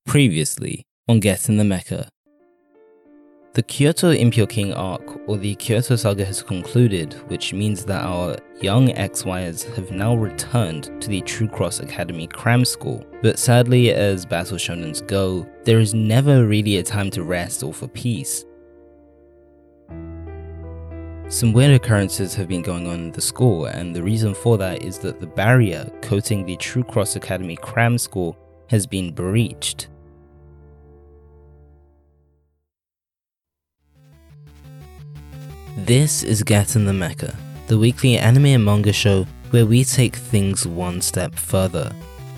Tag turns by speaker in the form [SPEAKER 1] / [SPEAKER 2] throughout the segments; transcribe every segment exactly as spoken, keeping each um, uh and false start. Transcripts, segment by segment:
[SPEAKER 1] Previously on Get in the Mecha. The Kyoto Impure King arc, or the Kyoto Saga, has concluded, which means that our young X Yers have now returned to the True Cross Academy cram school. But sadly, as battle shonens go, there is never really a time to rest or for peace. Some weird occurrences have been going on in the school, and the reason for that is that the barrier coating the True Cross Academy cram school has been breached. This is Get in the Mecha, the weekly anime and manga show where we take things one step further.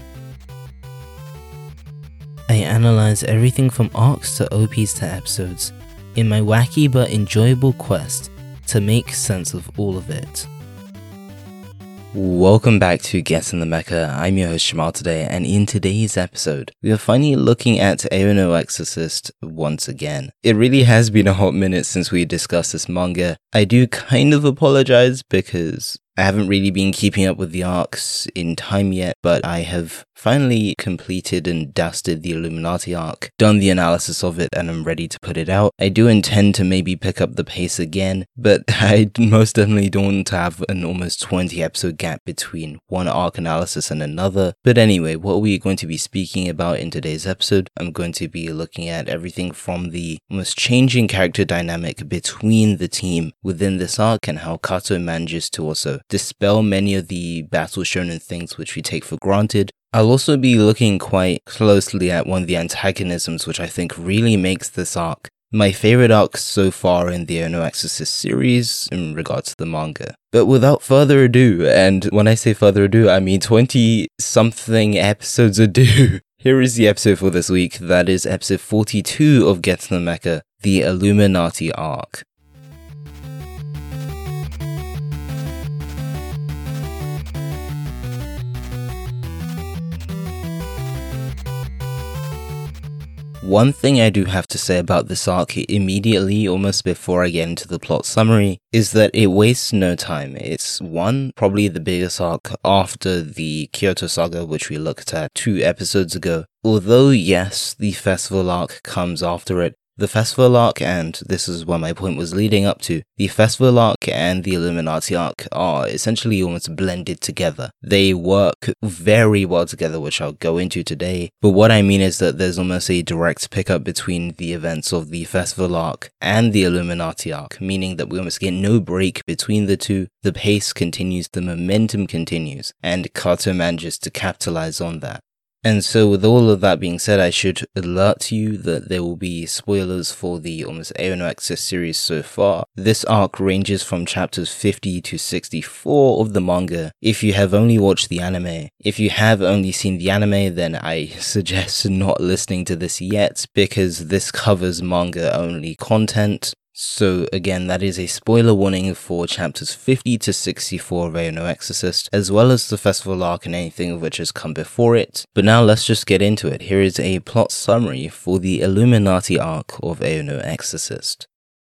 [SPEAKER 1] I analyze everything from arcs to O Ps to episodes in my wacky but enjoyable quest to make sense of all of it. Welcome back to Get in the Mecha. I'm your host Shamal today, and in today's episode, we are finally looking at Aono Exorcist once again. It really has been a hot minute since we discussed this manga. I do kind of apologize because I haven't really been keeping up with the arcs in time yet, but I have finally completed and dusted the Illuminati arc, done the analysis of it, and I'm ready to put it out. I do intend to maybe pick up the pace again, but I most definitely don't want to have an almost twenty episode gap between one arc analysis and another. But anyway, what are we going to be speaking about in today's episode? I'm going to be looking at everything from the almost changing character dynamic between the team within this arc and how Kato manages to also dispel many of the battle shonen things which we take for granted. I'll also be looking quite closely at one of the antagonisms which I think really makes this arc my favorite arc so far in the Aono Exorcist series in regards to the manga. But without further ado, and when I say further ado, I mean twenty something episodes ado, here is the episode for this week. That is episode forty-two of Get in the Mecha, the Illuminati arc. One thing I do have to say about this arc immediately, almost before I get into the plot summary, is that it wastes no time. It's one, probably the biggest arc after the Kyoto Saga, which we looked at two episodes ago. Although yes, the festival arc comes after it, the festival arc, and this is what my point was leading up to, the festival arc and the Illuminati arc are essentially almost blended together. They work very well together, which I'll go into today, but what I mean is that there's almost a direct pickup between the events of the festival arc and the Illuminati arc, meaning that we almost get no break between the two. The pace continues, the momentum continues, and Kato manages to capitalize on that. And so with all of that being said, I should alert you that there will be spoilers for the almost Aono Exorcist series so far. This arc ranges from chapters fifty to sixty-four of the manga if you have only watched the anime. If you have only seen the anime, then I suggest not listening to this yet because this covers manga only content. So again, that is a spoiler warning for chapters fifty to sixty-four of Aono Exorcist, as well as the festival arc and anything of which has come before it. But now let's just get into it. Here is a plot summary for the Illuminati arc of Aono Exorcist.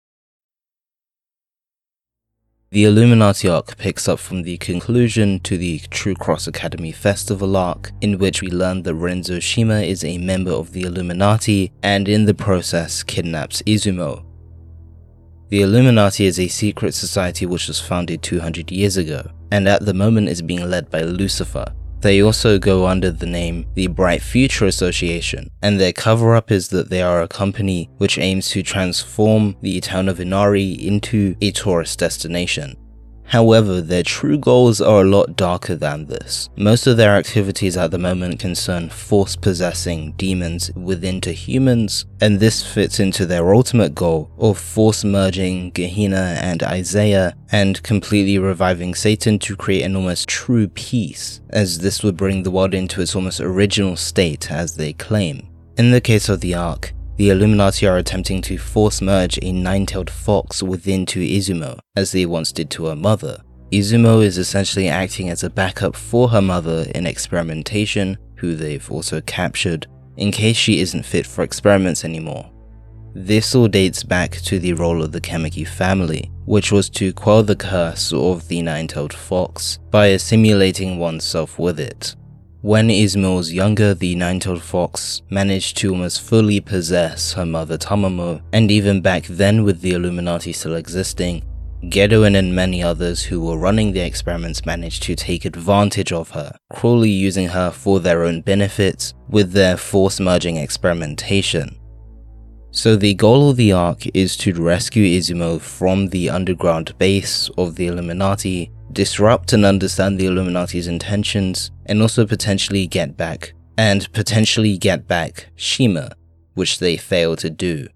[SPEAKER 1] The Illuminati arc picks up from the conclusion to the True Cross Academy festival arc, in which we learn that Renzo Shima is a member of the Illuminati and in the process kidnaps Izumo. The Illuminati is a secret society which was founded two hundred years ago, and at the moment is being led by Lucifer. They also go under the name the Bright Future Association, and their cover-up is that they are a company which aims to transform the town of Inari into a tourist destination. However, their true goals are a lot darker than this. Most of their activities at the moment concern force-possessing demons within to humans, and this fits into their ultimate goal of force-merging Gehenna and Isaiah and completely reviving Satan to create an almost true peace, as this would bring the world into its almost original state as they claim. In the case of the arc, the Illuminati are attempting to force merge a nine-tailed fox within to Izumo, as they once did to her mother. Izumo is essentially acting as a backup for her mother in experimentation, who they've also captured, in case she isn't fit for experiments anymore. This all dates back to the role of the Kamiki family, which was to quell the curse of the nine-tailed fox by assimilating oneself with it. When Izumo was younger, the Nine-Tailed Fox managed to almost fully possess her mother Tamamo, and even back then with the Illuminati still existing, Gedoin and many others who were running the experiments managed to take advantage of her, cruelly using her for their own benefits with their force-merging experimentation. So the goal of the arc is to rescue Izumo from the underground base of the Illuminati, disrupt and understand the Illuminati's intentions, and also potentially get back, and potentially get back Shima, which they fail to do.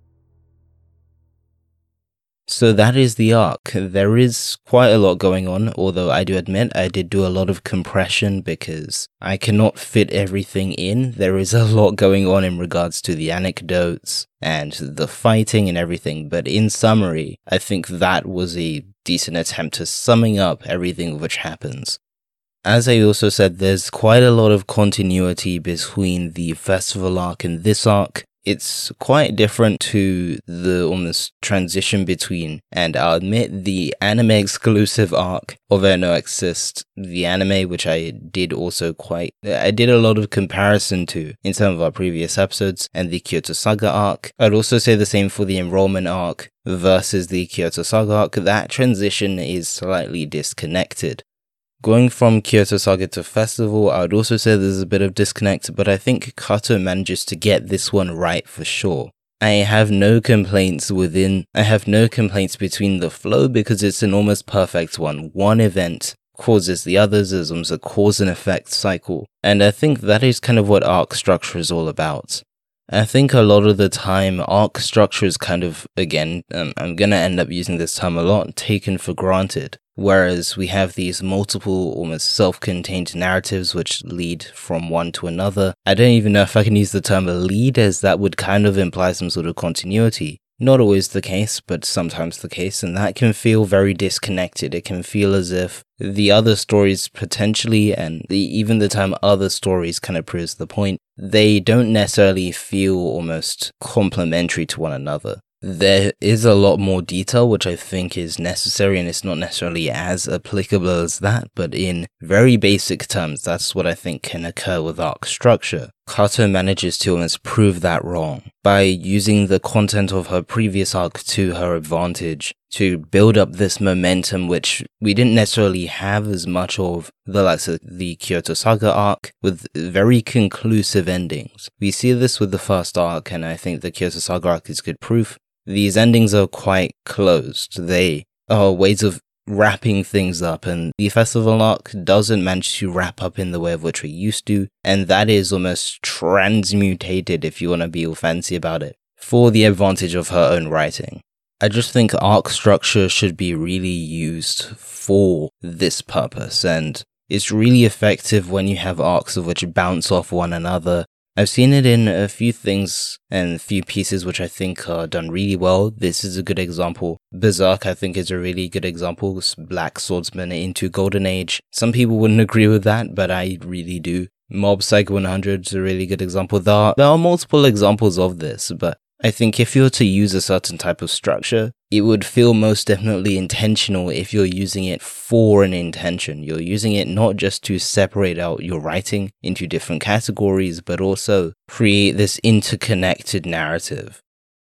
[SPEAKER 1] So that is the arc. There is quite a lot going on, although I do admit I did do a lot of compression because I cannot fit everything in. There is a lot going on in regards to the anecdotes and the fighting and everything, but in summary, I think that was a decent attempt to summing up everything which happens. As I also said, there's quite a lot of continuity between the festival arc and this arc. It's quite different to the almost transition between, and I'll admit, the anime exclusive arc of Air No Exist, the anime which I did also quite, I did a lot of comparison to in some of our previous episodes, and the Kyoto Saga arc. I'd also say the same for the enrollment arc versus the Kyoto Saga arc. That transition is slightly disconnected. Going from Kyoto Saga to Festival, I would also say there's a bit of disconnect, but I think Kato manages to get this one right for sure. I have no complaints within, I have no complaints between the flow because it's an almost perfect one. One event causes the others, as almost a cause and effect cycle, and I think that is kind of what arc structure is all about. I think a lot of the time, arc structure is kind of, again, um, I'm gonna end up using this term a lot, taken for granted. Whereas we have these multiple, almost self-contained narratives which lead from one to another. I don't even know if I can use the term lead, as that would kind of imply some sort of continuity. Not always the case, but sometimes the case, and that can feel very disconnected. It can feel as if the other stories potentially, and the, even the term other stories kind of proves the point, they don't necessarily feel almost complementary to one another. There is a lot more detail which I think is necessary, and it's not necessarily as applicable as that, but in very basic terms, that's what I think can occur with arc structure. Kato manages to almost prove that wrong by using the content of her previous arc to her advantage to build up this momentum which we didn't necessarily have as much of the likes of the Kyoto Saga arc, with very conclusive endings. We see this with the first arc, and I think the Kyoto Saga arc is good proof. These endings are quite closed. They are ways of wrapping things up, and the festival arc doesn't manage to wrap up in the way of which we used to, and that is almost transmutated, if you want to be all fancy about it, for the advantage of her own writing. I just think arc structure should be really used for this purpose, and it's really effective when you have arcs of which bounce off one another. I've seen it in a few things and a few pieces which I think are done really well. This is a good example. Berserk, I think, is a really good example. Black Swordsman into Golden Age. Some people wouldn't agree with that, but I really do. Mob Psycho one hundred is a really good example. There are, there are multiple examples of this, but I think if you're to use a certain type of structure, it would feel most definitely intentional if you're using it for an intention. You're using it not just to separate out your writing into different categories, but also create this interconnected narrative.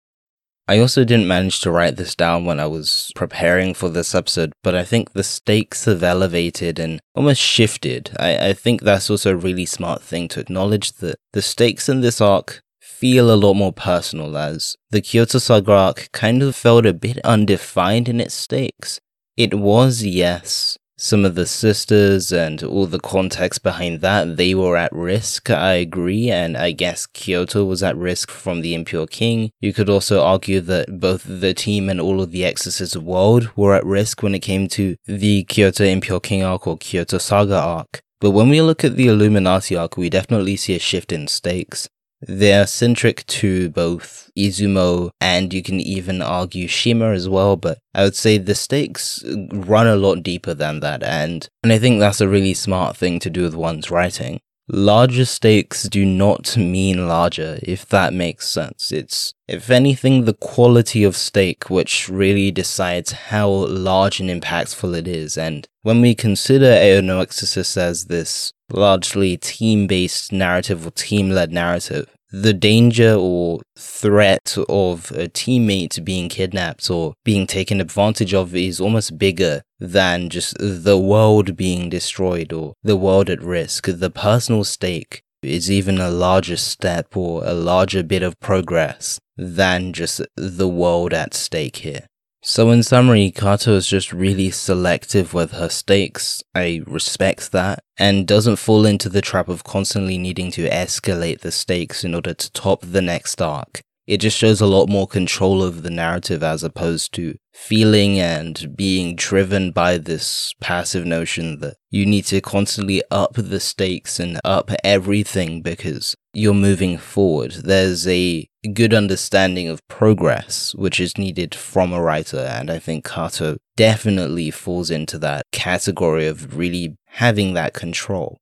[SPEAKER 1] I also didn't manage to write this down when I was preparing for this episode, but I think the stakes have elevated and almost shifted. I, I think that's also a really smart thing to acknowledge, that the stakes in this arc feel a lot more personal, as the Kyoto Saga arc kind of felt a bit undefined in its stakes. It was, yes, some of the sisters and all the context behind that, they were at risk, I agree, and I guess Kyoto was at risk from the Impure King. You could also argue that both the team and all of the Exorcist world were at risk when it came to the Kyoto Impure King arc or Kyoto Saga arc. But when we look at the Illuminati arc, we definitely see a shift in stakes. They're centric to both Izumo and you can even argue Shima as well, but I would say the stakes run a lot deeper than that, and, and I think that's a really smart thing to do with one's writing. Larger stakes do not mean larger, if that makes sense. It's, if anything, the quality of stake which really decides how large and impactful it is, and when we consider Aono Exorcist as this largely team-based narrative or team-led narrative, the danger or threat of a teammate being kidnapped or being taken advantage of is almost bigger than just the world being destroyed or the world at risk. The personal stake is even a larger step or a larger bit of progress than just the world at stake here. So in summary, Kato is just really selective with her stakes. I respect that, and doesn't fall into the trap of constantly needing to escalate the stakes in order to top the next arc. It just shows a lot more control over the narrative as opposed to feeling and being driven by this passive notion that you need to constantly up the stakes and up everything because you're moving forward. There's a good understanding of progress which is needed from a writer, and I think Kato definitely falls into that category of really having that control.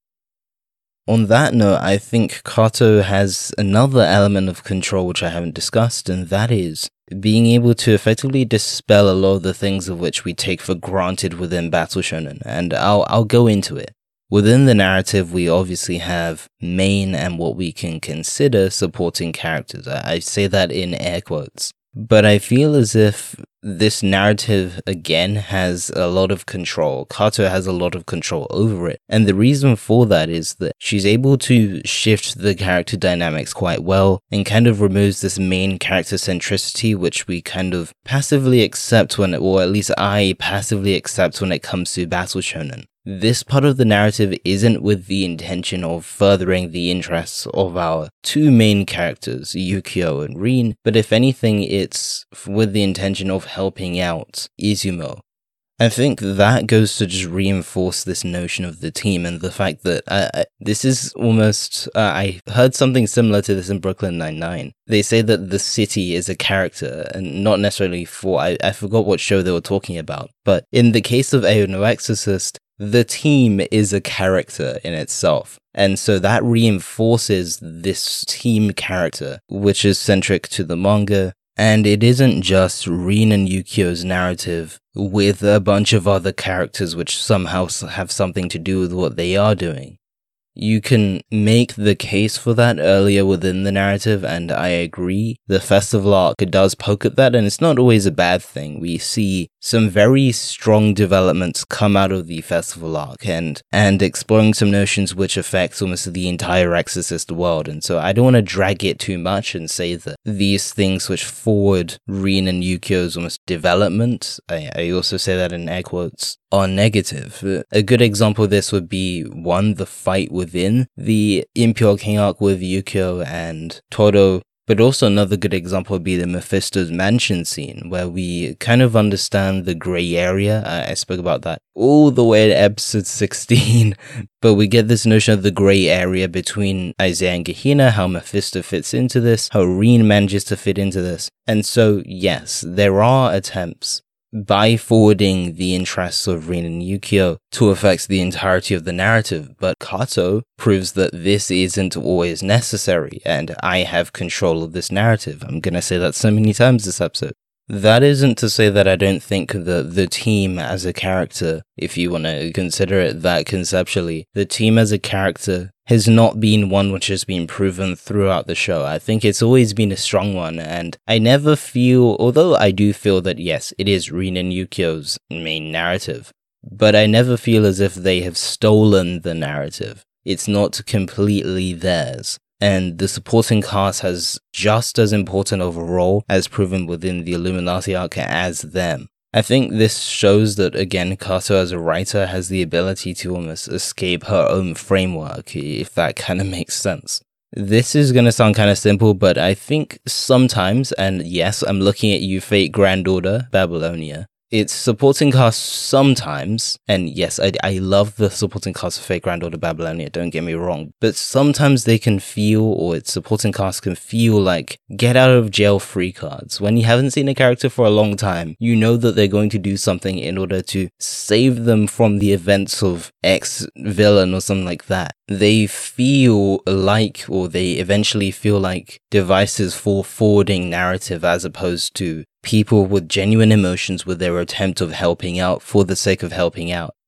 [SPEAKER 1] On that note, I think Kato has another element of control which I haven't discussed, and that is being able to effectively dispel a lot of the things of which we take for granted within Battle Shonen, and I'll I'll go into it. Within the narrative, we obviously have main and what we can consider supporting characters. I say that in air quotes. But I feel as if this narrative, again, has a lot of control. Kato has a lot of control over it. And the reason for that is that she's able to shift the character dynamics quite well and kind of removes this main character centricity, which we kind of passively accept when, or at least I passively accept when it comes to Battle Shonen. This part of the narrative isn't with the intention of furthering the interests of our two main characters, Yukio and Rin, but if anything, it's with the intention of helping out Izumo. I think that goes to just reinforce this notion of the team and the fact that uh, this is almost, uh, I heard something similar to this in Brooklyn Nine-Nine. They say that the city is a character, and not necessarily for, I, I forgot what show they were talking about, but in the case of Ao no Exorcist, the team is a character in itself. And so that reinforces this team character, which is centric to the manga. And it isn't just Rin and Yukio's narrative with a bunch of other characters which somehow have something to do with what they are doing. You can make the case for that earlier within the narrative, and I agree. The festival arc does poke at that, and it's not always a bad thing. We see some very strong developments come out of the festival arc, and and exploring some notions which affect almost the entire Exorcist world. And so I don't want to drag it too much and say that these things which forward Rin and Yukio's almost development, I, I also say that in air quotes, are negative. A good example of this would be, one, the fight within the Impure King arc with Yukio and Toro, but also another good example would be the Mephisto's mansion scene, where we kind of understand the grey area. I spoke about that all the way to episode sixteen, but we get this notion of the grey area between Isaiah and Gehenna, how Mephisto fits into this, how Rin manages to fit into this. And so, yes, there are attempts by forwarding the interests of Rin and Yukio to affect the entirety of the narrative, but Kato proves that this isn't always necessary, and I have control of this narrative. I'm gonna say that so many times this episode. That isn't to say that I don't think that the team as a character, if you want to consider it that conceptually, the team as a character has not been one which has been proven throughout the show. I think it's always been a strong one, and I never feel, although I do feel that yes, it is Rin and Yukio's main narrative, but I never feel as if they have stolen the narrative. It's not completely theirs. And the supporting cast has just as important of a role as proven within the Illuminati arc as them. I think this shows that, again, Kato as a writer has the ability to almost escape her own framework, if that kind of makes sense. This is going to sound kind of simple, but I think sometimes, and yes, I'm looking at you, Fate Grand Order, Babylonia, it's supporting cast sometimes, and yes, I, I love the supporting cast of Fate Grand Order Babylonia, don't get me wrong, but sometimes they can feel, or its supporting cast can feel like get out of jail free cards. When you haven't seen a character for a long time, you know that they're going to do something in order to save them from the events of X villain or something like that. They feel like, or they eventually feel like devices for forwarding narrative as opposed to people with genuine emotions with their attempt of helping out for the sake of helping out.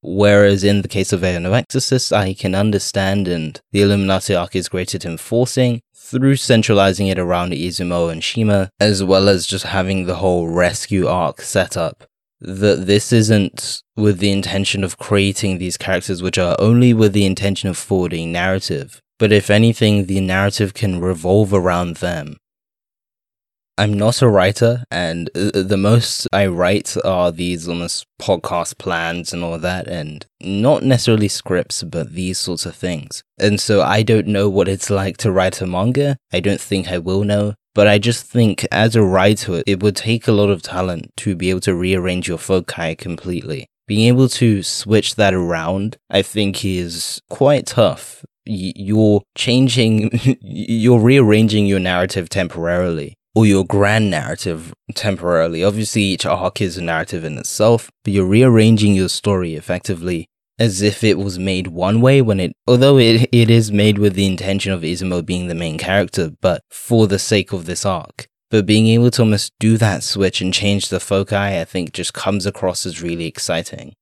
[SPEAKER 1] Whereas in the case of Eono Exorcist, I can understand, and the Illuminati arc is great at enforcing through centralizing it around Izumo and Shima, as well as just having the whole rescue arc set up. That this isn't with the intention of creating these characters which are only with the intention of forwarding narrative, but if anything, the narrative can revolve around them. I'm not a writer, and the most I write are these almost podcast plans and all that, and not necessarily scripts, but these sorts of things. And so I don't know what it's like to write a manga. I don't think I will know. But I just think as a writer, it would take a lot of talent to be able to rearrange your foci completely. Being able to switch that around, I think, is quite tough. You're changing, you're rearranging your narrative temporarily, or your grand narrative temporarily. Obviously, each arc is a narrative in itself, but you're rearranging your story effectively as if it was made one way when it, although it, it is made with the intention of Izumo being the main character, but for the sake of this arc. But being able to almost do that switch and change the foci, I think just comes across as really exciting.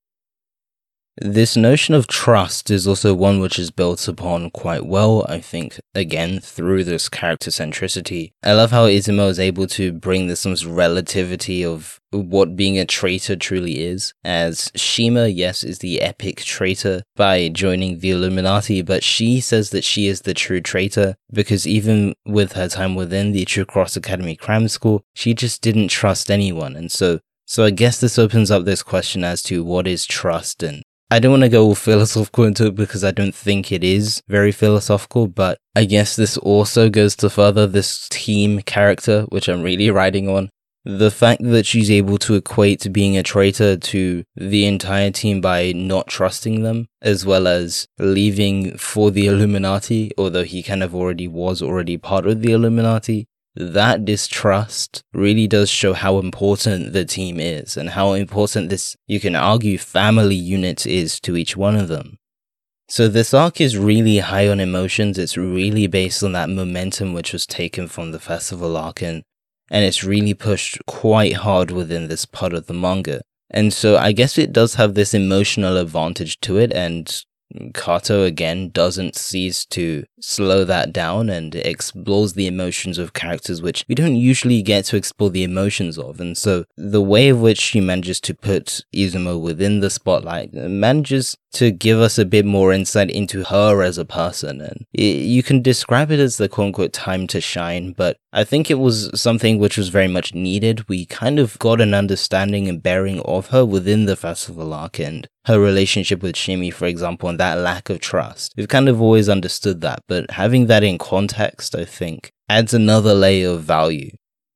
[SPEAKER 1] This notion of trust is also one which is built upon quite well, I think, again, through this character centricity. I love how Izumo is able to bring this almost relativity of what being a traitor truly is, as Shima, yes, is the epic traitor by joining the Illuminati, but she says that she is the true traitor because even with her time within the True Cross Academy Cram School, she just didn't trust anyone, and so, so I guess this opens up this question as to what is trust, and I don't want to go all philosophical into it because I don't think it is very philosophical, but I guess this also goes to further this team character, which I'm really riding on. The fact that she's able to equate being a traitor to the entire team by not trusting them, as well as leaving for the Illuminati, although he kind of already was already part of the Illuminati. That distrust really does show how important the team is and how important this, you can argue, family unit is to each one of them. So this arc is really high on emotions. It's really based on that momentum which was taken from the festival arc, and, and it's really pushed quite hard within this part of the manga. And so I guess it does have this emotional advantage to it, and Kato again doesn't cease to slow that down and explores the emotions of characters which we don't usually get to explore the emotions of. And so the way in which she manages to put Izumo within the spotlight manages to give us a bit more insight into her as a person. And it, you can describe it as the quote-unquote time to shine, but I think it was something which was very much needed. We kind of got an understanding and bearing of her within the festival arc and her relationship with Shimi, for example, and that lack of trust. We've kind of always understood that, but having that in context, I think, adds another layer of value.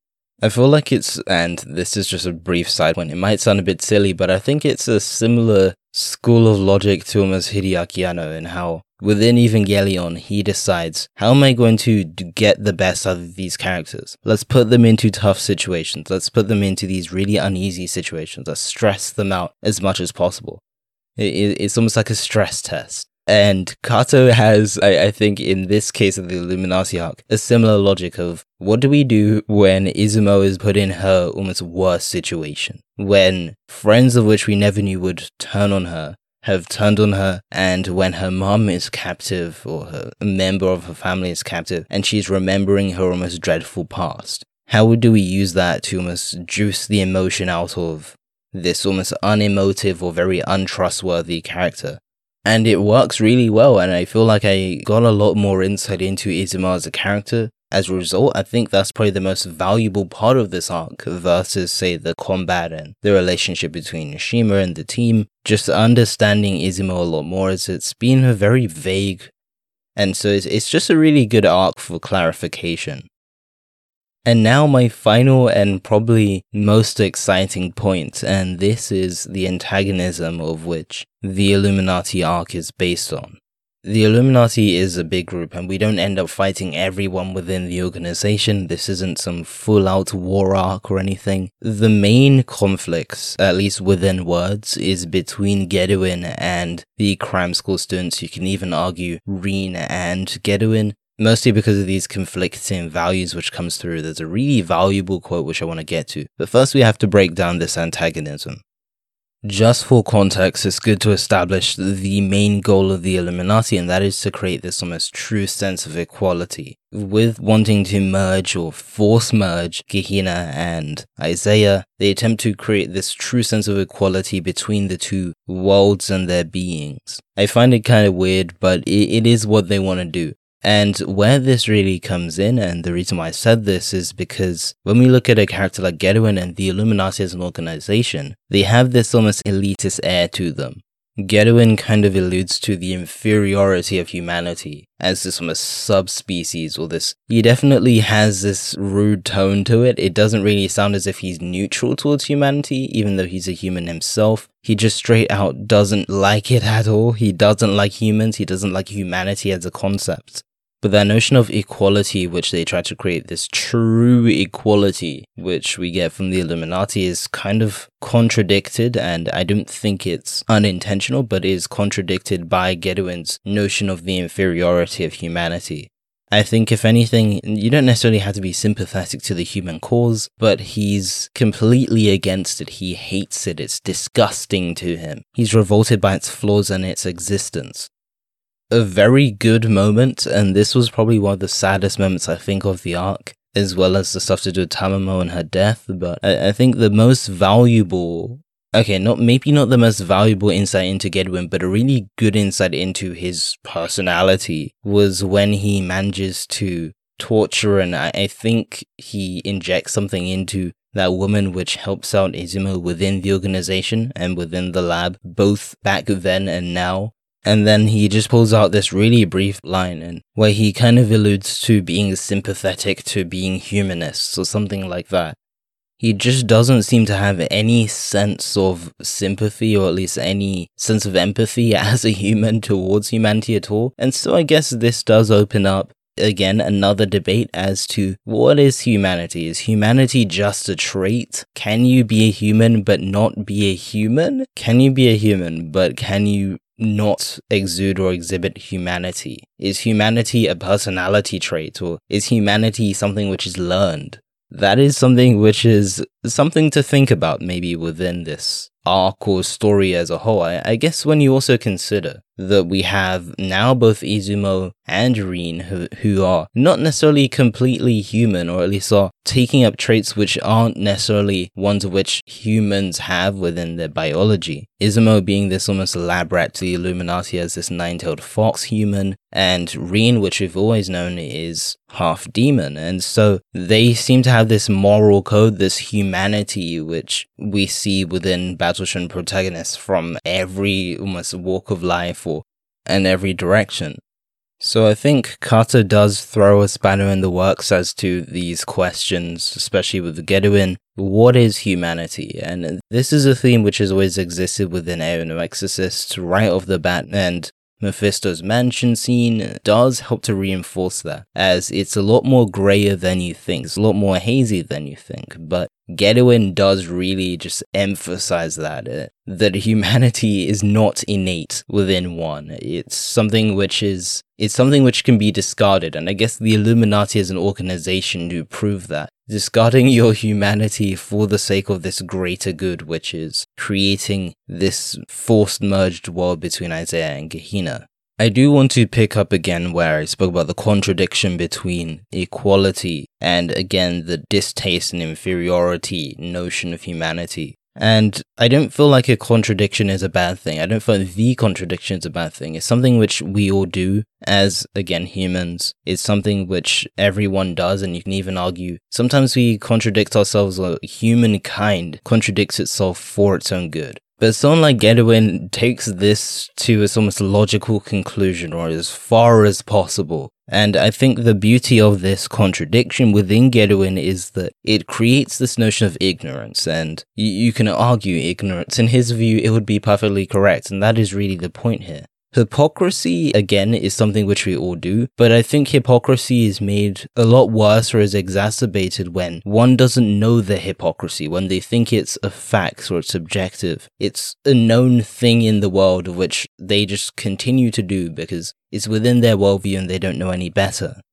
[SPEAKER 1] I feel like it's, and this is just a brief side point, it might sound a bit silly, but I think it's a similar school of logic to almost Hideaki Anno, and how within Evangelion he decides, how am I going to get the best out of these characters? Let's put them into tough situations, let's put them into these really uneasy situations, let's stress them out as much as possible. It's almost like a stress test. And Kato has, I, I think in this case of the Illuminati arc, a similar logic of what do we do when Izumo is put in her almost worst situation? When friends of which we never knew would turn on her have turned on her, and when her mom is captive or her, a member of her family is captive and she's remembering her almost dreadful past. How do we use that to almost juice the emotion out of this almost unemotive or very untrustworthy character? And it works really well, and I feel like I got a lot more insight into Izumo as a character. As a result, I think that's probably the most valuable part of this arc versus, say, the combat and the relationship between Shima and the team. Just understanding Izumo a lot more, as it's been very vague, and so it's, it's just a really good arc for clarification. And now my final and probably most exciting point, and this is the antagonism of which the Illuminati arc is based on. The Illuminati is a big group, and we don't end up fighting everyone within the organization. This isn't some full-out war arc or anything. The main conflicts, at least within words, is between Geruin and the Cram School students. You can even argue Rin and Geruin. Mostly because of these conflicting values which comes through. There's a really valuable quote which I want to get to. But first we have to break down this antagonism. Just for context, it's good to establish the main goal of the Illuminati, and that is to create this almost true sense of equality. With wanting to merge or force merge Gehenna and Isaiah, they attempt to create this true sense of equality between the two worlds and their beings. I find it kind of weird, but it, it is what they want to do. And where this really comes in, and the reason why I said this is because when we look at a character like Gedouin and the Illuminati as an organization, they have this almost elitist air to them. Gedouin kind of alludes to the inferiority of humanity as this almost subspecies or this. He definitely has this rude tone to it. It doesn't really sound as if he's neutral towards humanity, even though he's a human himself. He just straight out doesn't like it at all. He doesn't like humans. He doesn't like humanity as a concept. But that notion of equality, which they try to create, this true equality, which we get from the Illuminati, is kind of contradicted, and I don't think it's unintentional, but is contradicted by Gedouin's notion of the inferiority of humanity. I think, if anything, you don't necessarily have to be sympathetic to the human cause, but he's completely against it. He hates it. It's disgusting to him. He's revolted by its flaws and its existence. A very good moment, and this was probably one of the saddest moments I think of the arc, as well as the stuff to do with Tamamo and her death, but I, I think the most valuable, okay, not maybe not the most valuable insight into Gedouin, but a really good insight into his personality was when he manages to torture, and I, I think he injects something into that woman which helps out Izumo within the organization and within the lab, both back then and now. And then he just pulls out this really brief line and where he kind of alludes to being sympathetic to being humanists or something like that. He just doesn't seem to have any sense of sympathy, or at least any sense of empathy as a human towards humanity at all. And so I guess this does open up, again, another debate as to what is humanity? Is humanity just a trait? Can you be a human but not be a human? Can you be a human but can you not exude or exhibit humanity? Is humanity a personality trait, or is humanity something which is learned? That is something which is something to think about maybe within this arc or story as a whole. I, I guess when you also consider that we have now both Izumo and Rin who, who are not necessarily completely human, or at least are taking up traits which aren't necessarily ones which humans have within their biology. Izumo being this almost lab rat to the Illuminati as this nine-tailed fox human, and Rin, which we've always known is half demon, and so they seem to have this moral code, this humanity which we see within Battle Shonen protagonists from every almost walk of life or and every direction. So I think Kato does throw a spanner in the works as to these questions, especially with Gedouin. What is humanity? And this is a theme which has always existed within Aeon No Exorcist right off the bat, and Mephisto's mansion scene does help to reinforce that, as it's a lot more grayer than you think, it's a lot more hazy than you think, but Gedouin does really just emphasize that, uh, that humanity is not innate within one. It's something which is, it's something which can be discarded, and I guess the Illuminati as an organization do prove that. Discarding your humanity for the sake of this greater good, which is creating this forced merged world between Isaiah and Gehenna. I do want to pick up again where I spoke about the contradiction between equality and, again, the distaste and inferiority notion of humanity. And I don't feel like a contradiction is a bad thing. I don't feel like the contradiction is a bad thing. It's something which we all do as, again, humans. It's something which everyone does, and you can even argue sometimes we contradict ourselves, or humankind contradicts itself for its own good. But someone like Gedouin takes this to its almost logical conclusion, or as far as possible. And I think the beauty of this contradiction within Gedouin is that it creates this notion of ignorance, and you, you can argue ignorance. In his view, it would be perfectly correct, and that is really the point here. Hypocrisy, again, is something which we all do, but I think hypocrisy is made a lot worse or is exacerbated when one doesn't know the hypocrisy, when they think it's a fact or it's objective. It's a known thing in the world which they just continue to do because it's within their worldview and they don't know any better.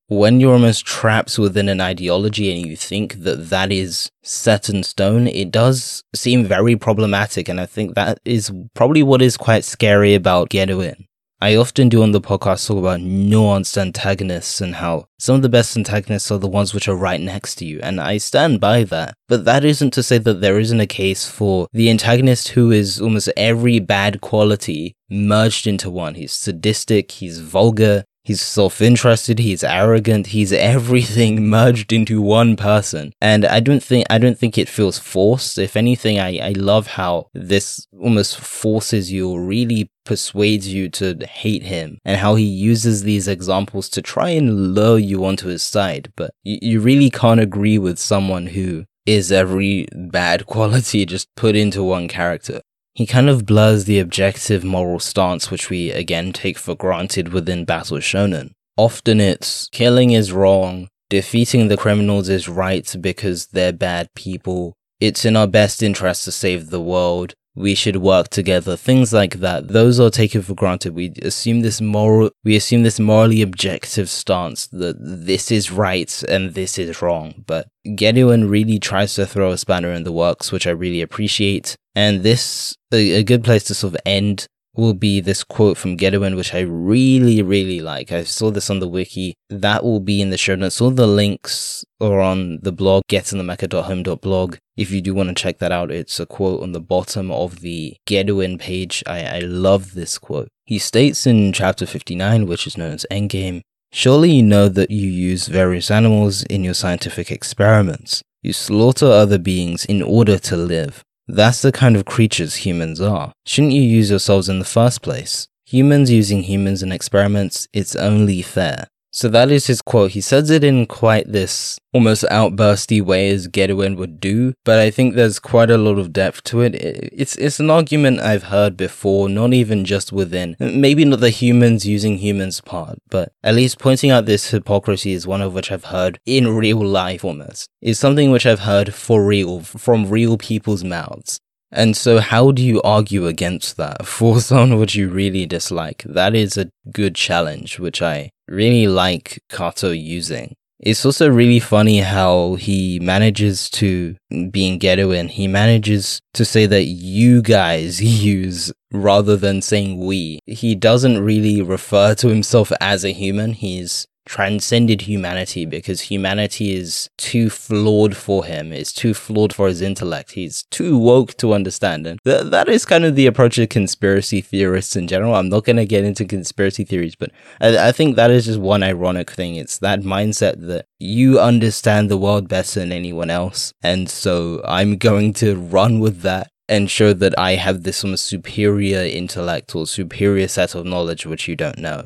[SPEAKER 1] when you're almost trapped within an ideology and you think that that is set in stone, it does seem very problematic, and I think that is probably what is quite scary about Geruin. I often do on the podcast talk about nuanced antagonists and how some of the best antagonists are the ones which are right next to you, and I stand by that. But that isn't to say that there isn't a case for the antagonist who is almost every bad quality merged into one. He's sadistic, he's vulgar, he's self-interested, he's arrogant, he's everything merged into one person. And I don't think I don't think it feels forced. If anything, I, I love how this almost forces you or really persuades you to hate him, and how he uses these examples to try and lure you onto his side. But you, you really can't agree with someone who is every bad quality just put into one character. He kind of blurs the objective moral stance which we again take for granted within Battle Shonen. Often it's killing is wrong, defeating the criminals is right because they're bad people, it's in our best interest to save the world, we should work together, things like that. Those are taken for granted. We assume this moral, we assume this morally objective stance that this is right and this is wrong. But Geruin really tries to throw a spanner in the works, which I really appreciate. And this, a, a good place to sort of end will be this quote from Geruin, which I really, really like. I saw this on the wiki. That will be in the show notes. All the links are on the blog, get in the mecha dot home dot blog. If you do want to check that out, it's a quote on the bottom of the Geruin page. I, I love this quote. He states in chapter fifty-nine, which is known as Endgame, "Surely you know that you use various animals in your scientific experiments. You slaughter other beings in order to live. That's the kind of creatures humans are. Shouldn't you use yourselves in the first place? Humans using humans in experiments, it's only fair." So that is his quote. He says it in quite this almost outbursty way as Geruin would do, but I think there's quite a lot of depth to it. It's it's an argument I've heard before, not even just within, maybe not the humans using humans part, but at least pointing out this hypocrisy is one of which I've heard in real life almost. It's something which I've heard for real, from real people's mouths. And so how do you argue against that for someone which you really dislike? That is a good challenge, which I really like Kato using. It's also really funny how he manages to, being Geruin, he manages to say that you guys use rather than saying we. He doesn't really refer to himself as a human. He's transcended humanity because humanity is too flawed for him. It's too flawed for his intellect. He's too woke to understand. And th- that is kind of the approach of conspiracy theorists in general. I'm not going to get into conspiracy theories, but I-, I think that is just one ironic thing. It's that mindset that you understand the world better than anyone else. And so I'm going to run with that and show that I have this almost superior intellect or superior set of knowledge which you don't know.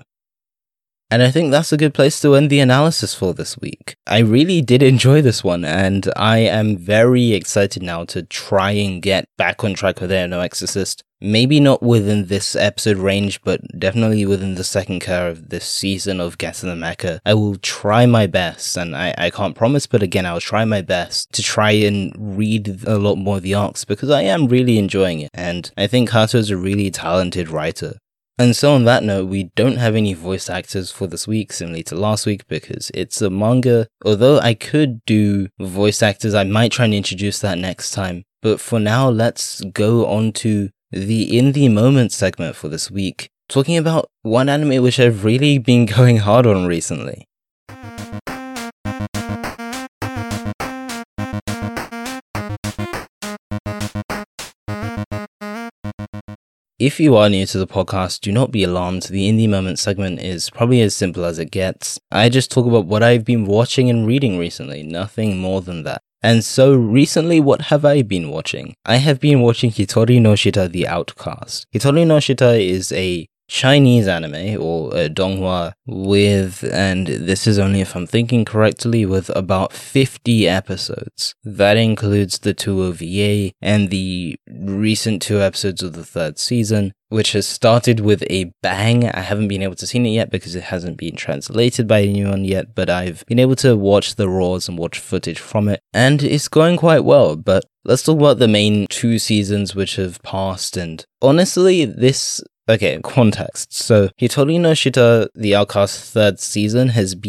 [SPEAKER 1] And I think that's a good place to end the analysis for this week. I really did enjoy this one, and I am very excited now to try and get back on track with Air No Exorcist. Maybe not within this episode range, but definitely within the second cour of this season of Get in the Mecha. I will try my best, and I, I can't promise, but again, I'll try my best to try and read a lot more of the arcs, because I am really enjoying it, and I think Kato is a really talented writer. And so on that note, we don't have any voice actors for this week, similarly to last week, because it's a manga. Although I could do voice actors, I might try and introduce that next time. But for now, let's go on to the In the Moment segment for this week, talking about one anime which I've really been going hard on recently. If you are new to the podcast, do not be alarmed. The In the Moment segment is probably as simple as it gets. I just talk about what I've been watching and reading recently, nothing more than that. And so recently, what have I been watching? I have been watching Hitori no Shita The Outcast. Hitori no Shita is a Chinese anime, or a donghua, with, and this is only if I'm thinking correctly, with about fifty episodes. That includes the two O V A and the recent two episodes of the third season, which has started with a bang. I haven't been able to see it yet because it hasn't been translated by anyone yet, but I've been able to watch the raws and watch footage from it, and it's going quite well. But let's talk about the main two seasons which have passed, and honestly, this... Okay, context. So, Hitori no Shita, The Outcast third season has been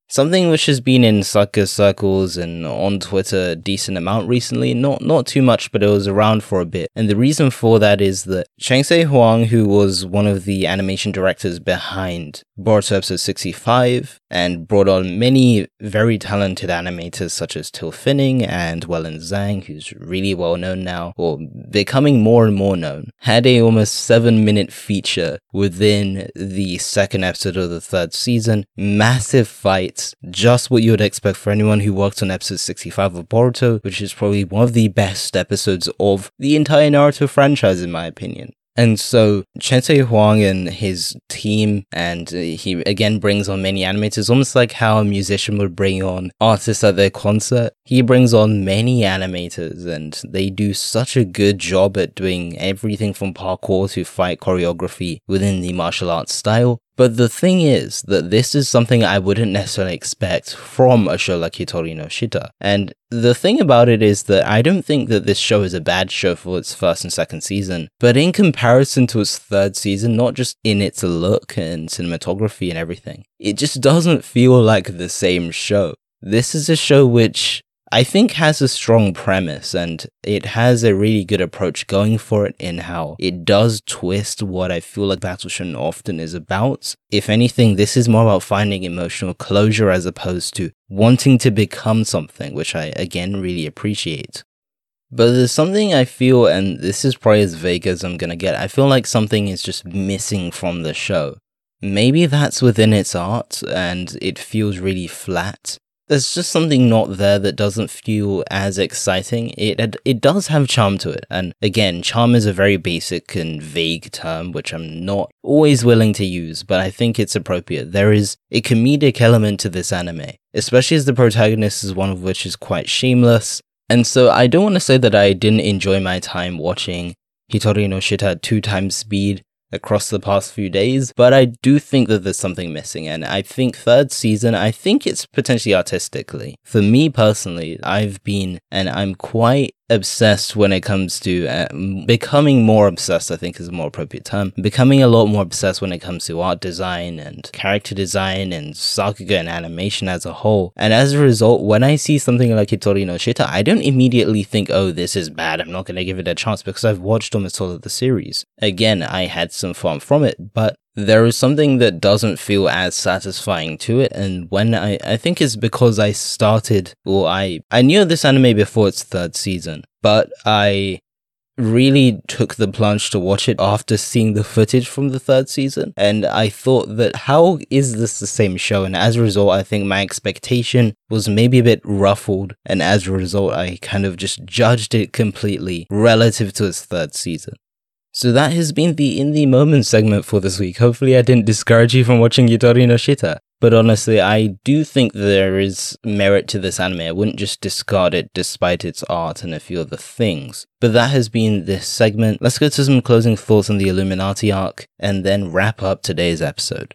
[SPEAKER 1] Something which has been in sucker circles and on Twitter a decent amount recently, not not too much, but it was around for a bit. And the reason for that is that Chang Se-Huang, who was one of the animation directors behind Boruto episode sixty-five and brought on many very talented animators such as Till Finning and Wellen Zhang, who's really well known now, or becoming more and more known, had a almost seven minute feature within the second episode of the third season. Massive fights, just what you would expect for anyone who worked on episode sixty-five of Boruto, which is probably one of the best episodes of the entire Naruto franchise in my opinion. And so Chang Se-Huang and his team, and he again brings on many animators, almost like how a musician would bring on artists at their concert. He brings on many animators and they do such a good job at doing everything from parkour to fight choreography within the martial arts style. But the thing is that this is something I wouldn't necessarily expect from a show like Hitori no Shita. And the thing about it is that I don't think that this show is a bad show for its first and second season, but in comparison to its third season, not just in its look and cinematography and everything, it just doesn't feel like the same show. This is a show which I think has a strong premise and it has a really good approach going for it in how it does twist what I feel like Battle Shonen often is about. If anything, this is more about finding emotional closure as opposed to wanting to become something, which I again really appreciate. But there's something I feel, and this is probably as vague as I'm gonna get, I feel like something is just missing from the show. Maybe that's within its art and it feels really flat. There's just something not there that doesn't feel as exciting. It it does have charm to it. And again, charm is a very basic and vague term, which I'm not always willing to use, but I think it's appropriate. There is a comedic element to this anime, especially as the protagonist is one of which is quite shameless. And so I don't want to say that I didn't enjoy my time watching Hitori no Shita at two times speed across the past few days, but I do think that there's something missing, and I think third season, I think it's potentially artistically. For me personally, I've been, and I'm quite obsessed when it comes to uh, becoming more obsessed, I think is a more appropriate term, becoming a lot more obsessed when it comes to art design and character design and sakuga and animation as a whole. And as a result, when I see something like Hitori no Shita, I don't immediately think, oh, this is bad, I'm not going to give it a chance, because I've watched almost all of the series. Again, I had some fun from it, but there is something that doesn't feel as satisfying to it, and when I, I think it's because I started, or I, I knew this anime before its third season, but I really took the plunge to watch it after seeing the footage from the third season, and I thought that how is this the same show? And as a result, I think my expectation was maybe a bit ruffled, and as a result, I kind of just judged it completely relative to its third season. So that has been the In the Moment segment for this week. Hopefully I didn't discourage you from watching Hitori no Shita. But honestly, I do think there is merit to this anime. I wouldn't just discard it despite its art and a few other things. But that has been this segment. Let's go to some closing thoughts on the Illuminati arc and then wrap up today's episode.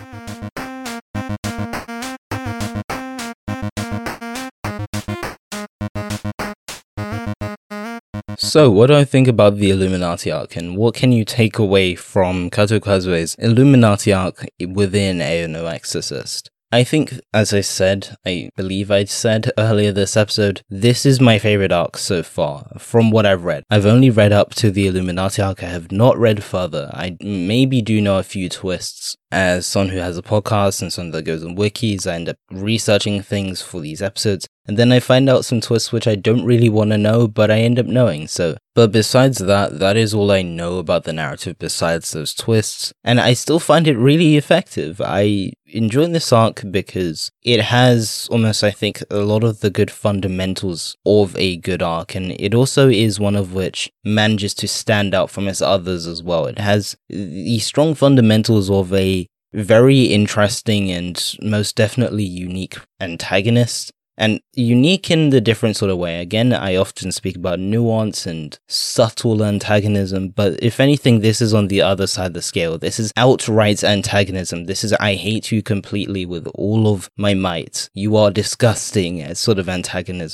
[SPEAKER 1] So, what do I think about the Illuminati arc, and what can you take away from Kato Kazue's Illuminati arc within Ao no Exorcist? I think, as I said, I believe I said earlier this episode, this is my favorite arc so far, from what I've read. I've only read up to the Illuminati arc, I have not read further. I maybe do know a few twists. As someone who has a podcast and someone that goes on wikis, I end up researching things for these episodes, and then I find out some twists which I don't really want to know, but I end up knowing, so. But besides that, that is all I know about the narrative besides those twists, and I still find it really effective. I enjoy this arc because it has almost, I think, a lot of the good fundamentals of a good arc, and it also is one of which manages to stand out from its others as well. It has the strong fundamentals of a very interesting and most definitely unique antagonist. And unique in the different sort of way. Again, I often speak about nuance and subtle antagonism, but if anything, this is on the other side of the scale. This is outright antagonism. This is I hate you completely with all of my might. You are disgusting as sort of antagonism.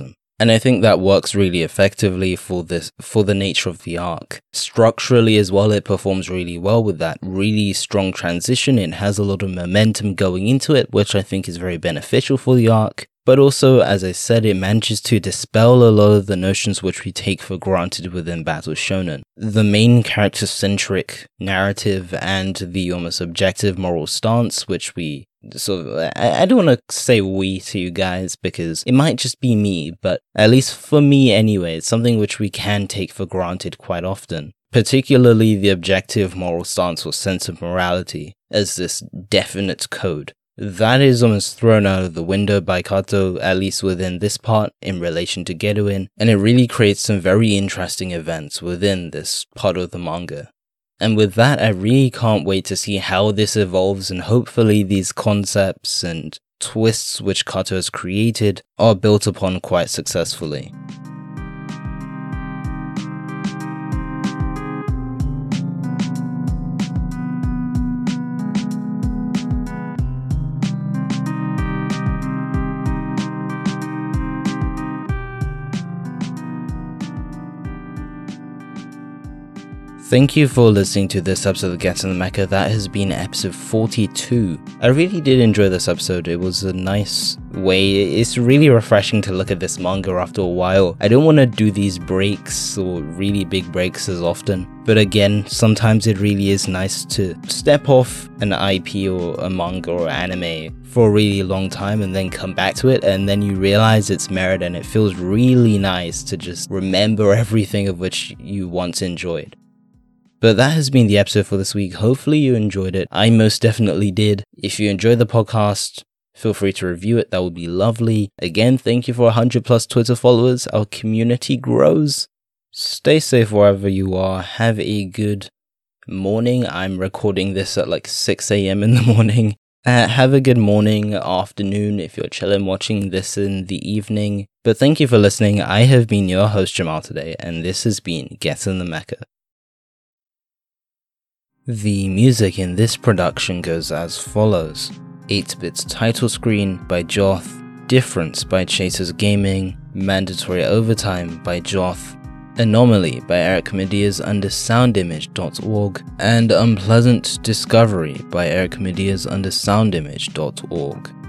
[SPEAKER 1] And I think that works really effectively for this, for the nature of the arc. Structurally as well, it performs really well with that really strong transition. It has a lot of momentum going into it, which I think is very beneficial for the arc. But also, as I said, it manages to dispel a lot of the notions which we take for granted within Battle Shonen. The main character-centric narrative and the almost objective moral stance, which we sort of, I, I don't want to say we to you guys because it might just be me, but at least for me anyway, it's something which we can take for granted quite often. Particularly the objective moral stance or sense of morality as this definite code. That is almost thrown out of the window by Kato, at least within this part, in relation to Geruin, and it really creates some very interesting events within this part of the manga. And with that, I really can't wait to see how this evolves, and hopefully these concepts and twists which Kato has created are built upon quite successfully. Thank you for listening to this episode of Get in the Mecha. That has been episode forty-two. I really did enjoy this episode. It was a nice way. It's really refreshing to look at this manga after a while. I don't want to do these breaks or really big breaks as often. But again, sometimes it really is nice to step off an I P or a manga or anime for a really long time and then come back to it, and then you realize its merit, and it feels really nice to just remember everything of which you once enjoyed. But that has been the episode for this week. Hopefully you enjoyed it. I most definitely did. If you enjoyed the podcast, feel free to review it. That would be lovely. Again, thank you for one hundred plus Twitter followers. Our community grows. Stay safe wherever you are. Have a good morning. I'm recording this at like six a.m. in the morning. Uh, have a good morning, afternoon, if you're chilling watching this in the evening. But thank you for listening. I have been your host, Jamal, today, and this has been Get in the Mecha. The music in this production goes as follows: eight bits title screen by Joth, Difference by Chasers Gaming, Mandatory Overtime by Joth, Anomaly by Eric Medias under soundimage dot org, and Unpleasant Discovery by Eric Medias under soundimage dot org.